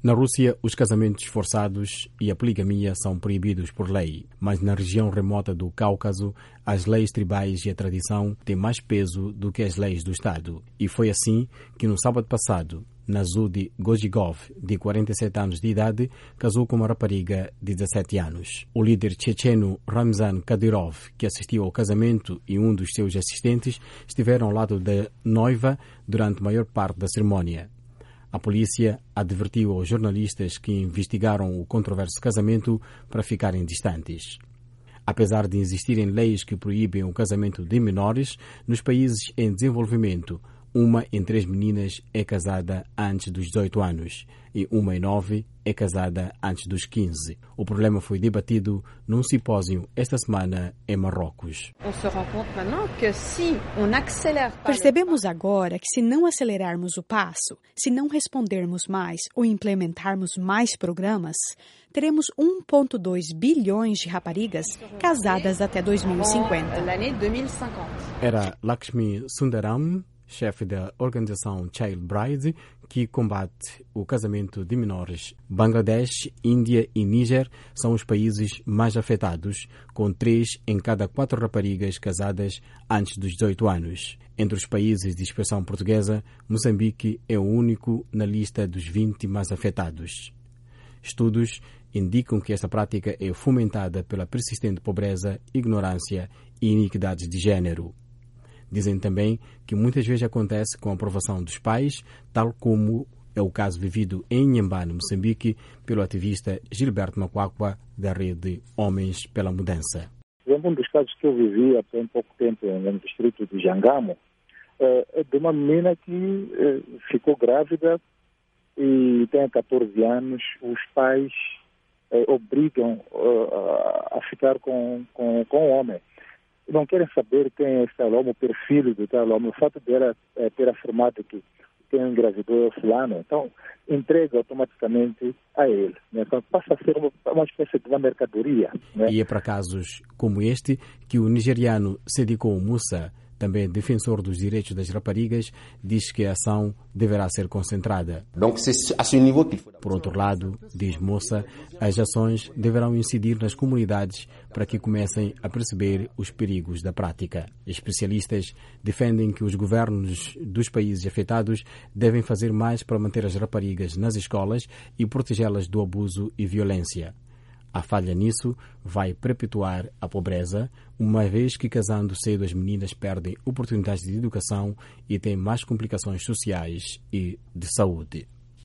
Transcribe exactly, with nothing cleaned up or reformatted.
Na Rússia, os casamentos forçados e a poligamia são proibidos por lei, mas na região remota do Cáucaso, as leis tribais e a tradição têm mais peso do que as leis do Estado. E foi assim que no sábado passado, Nazud Gojigov, de quarenta e sete anos de idade, casou com uma rapariga de dezassete anos. O líder checheno Ramzan Kadyrov, que assistiu ao casamento, e um dos seus assistentes estiveram ao lado da noiva durante a maior parte da cerimónia. A polícia advertiu aos jornalistas que investigaram o controverso casamento para ficarem distantes. Apesar de existirem leis que proíbem o casamento de menores, nos países em desenvolvimento, uma em três meninas é casada antes dos dezoito anos e uma em nove é casada antes dos quinze. O problema foi debatido num simpósio esta semana em Marrocos. Percebemos agora que se não acelerarmos o passo, se não respondermos mais ou implementarmos mais programas, teremos um vírgula dois bilhões de raparigas casadas até dois mil e cinquenta. Era Lakshmi Sundaram, chefe da organização Child Bride, que combate o casamento de menores. Bangladesh, Índia e Níger são os países mais afetados, com três em cada quatro raparigas casadas antes dos dezoito anos. Entre os países de expressão portuguesa, Moçambique é o único na lista dos vinte mais afetados. Estudos indicam que esta prática é fomentada pela persistente pobreza, ignorância e iniquidades de género. Dizem também que muitas vezes acontece com a aprovação dos pais, tal como é o caso vivido em Inhambane, Moçambique, pelo ativista Gilberto Macuacua, da rede Homens pela Mudança. Um dos casos que eu vivi há bem pouco tempo no distrito de Jangamo é de uma menina que ficou grávida e tem catorze anos. Os pais obrigam a ficar com, com, com o homem. Não querem saber quem é esse tal homem, o perfil do tal homem. O fato dela é, ter afirmado que quem engravidou é fulano, então entrega automaticamente a ele. Né? Então passa a ser uma, uma espécie de uma mercadoria. Né? E é para casos como este que o nigeriano Sediko Musa, também defensor dos direitos das raparigas, diz que a ação deverá ser concentrada. Por outro lado, diz Moça, as ações deverão incidir nas comunidades para que comecem a perceber os perigos da prática. Especialistas defendem que os governos dos países afetados devem fazer mais para manter as raparigas nas escolas e protegê-las do abuso e violência. A falha nisso vai perpetuar a pobreza, uma vez que casando cedo as meninas perdem oportunidades de educação e têm mais complicações sociais e de saúde.